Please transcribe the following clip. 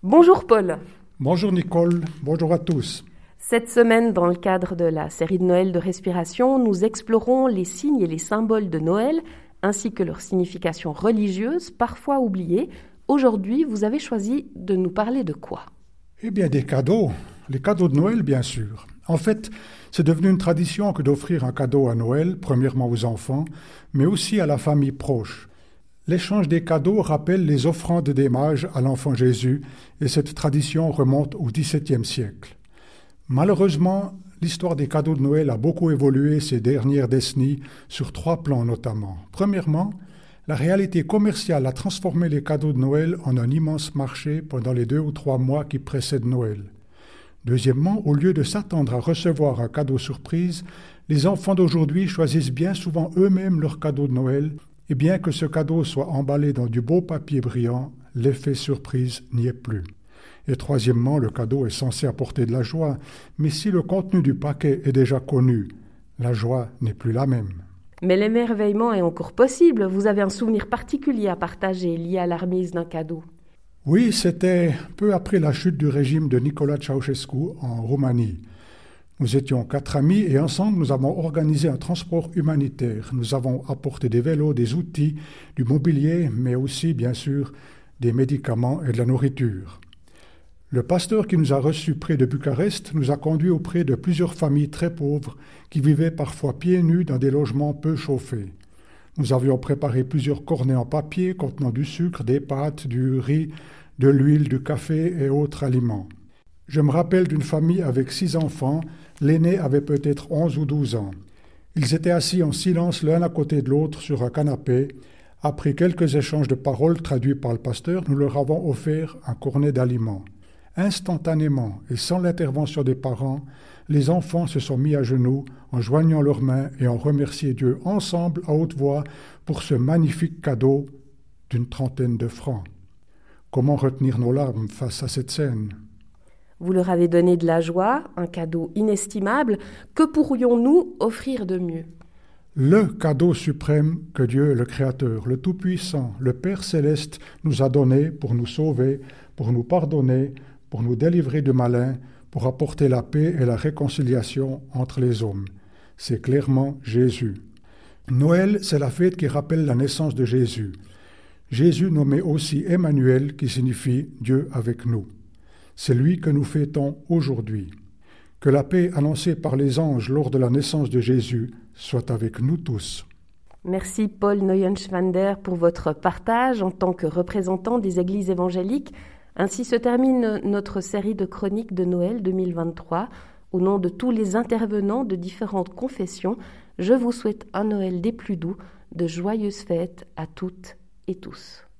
Bonjour Paul. Bonjour Nicole, bonjour à tous. Cette semaine, dans le cadre de la série de Noël de Respiration, nous explorons les signes et les symboles de Noël, ainsi que leur signification religieuse, parfois oubliée. Aujourd'hui, vous avez choisi de nous parler de quoi ? Eh bien, des cadeaux. Les cadeaux de Noël, bien sûr. En fait, c'est devenu une tradition que d'offrir un cadeau à Noël, premièrement aux enfants, mais aussi à la famille proche. L'échange des cadeaux rappelle les offrandes des mages à l'enfant Jésus, et cette tradition remonte au XVIIe siècle. Malheureusement, l'histoire des cadeaux de Noël a beaucoup évolué ces dernières décennies, sur 3 plans notamment. Premièrement, la réalité commerciale a transformé les cadeaux de Noël en un immense marché pendant les 2 ou 3 mois qui précèdent Noël. Deuxièmement, au lieu de s'attendre à recevoir un cadeau surprise, les enfants d'aujourd'hui choisissent bien souvent eux-mêmes leur cadeau de Noël, et bien que ce cadeau soit emballé dans du beau papier brillant, l'effet surprise n'y est plus. Et troisièmement, le cadeau est censé apporter de la joie, mais si le contenu du paquet est déjà connu, la joie n'est plus la même. Mais l'émerveillement est encore possible. Vous avez un souvenir particulier à partager lié à la remise d'un cadeau. Oui, c'était peu après la chute du régime de Nicolae Ceausescu en Roumanie. Nous étions 4 amis et ensemble nous avons organisé un transport humanitaire. Nous avons apporté des vélos, des outils, du mobilier, mais aussi, bien sûr, des médicaments et de la nourriture. Le pasteur qui nous a reçus près de Bucarest nous a conduits auprès de plusieurs familles très pauvres qui vivaient parfois pieds nus dans des logements peu chauffés. Nous avions préparé plusieurs cornets en papier contenant du sucre, des pâtes, du riz, de l'huile, du café et autres aliments. Je me rappelle d'une famille avec 6 enfants, l'aîné avait peut-être 11 ou 12 ans. Ils étaient assis en silence l'un à côté de l'autre sur un canapé. Après quelques échanges de paroles traduits par le pasteur, nous leur avons offert un cornet d'aliments. Instantanément et sans l'intervention des parents, les enfants se sont mis à genoux en joignant leurs mains et ont remercié Dieu ensemble à haute voix pour ce magnifique cadeau d'une 30aine de francs. Comment retenir nos larmes face à cette scène ? Vous leur avez donné de la joie, un cadeau inestimable. Que pourrions-nous offrir de mieux ? Le cadeau suprême que Dieu, le Créateur, le Tout-Puissant, le Père Céleste, nous a donné pour nous sauver, pour nous pardonner, pour nous délivrer du malin, pour apporter la paix et la réconciliation entre les hommes. C'est clairement Jésus. Noël, c'est la fête qui rappelle la naissance de Jésus. Jésus nommé aussi Emmanuel, qui signifie Dieu avec nous. C'est lui que nous fêtons aujourd'hui. Que la paix annoncée par les anges lors de la naissance de Jésus soit avec nous tous. Merci Paul Neuenschwander pour votre partage en tant que représentant des églises évangéliques. Ainsi se termine notre série de chroniques de Noël 2023. Au nom de tous les intervenants de différentes confessions, je vous souhaite un Noël des plus doux, de joyeuses fêtes à toutes et tous.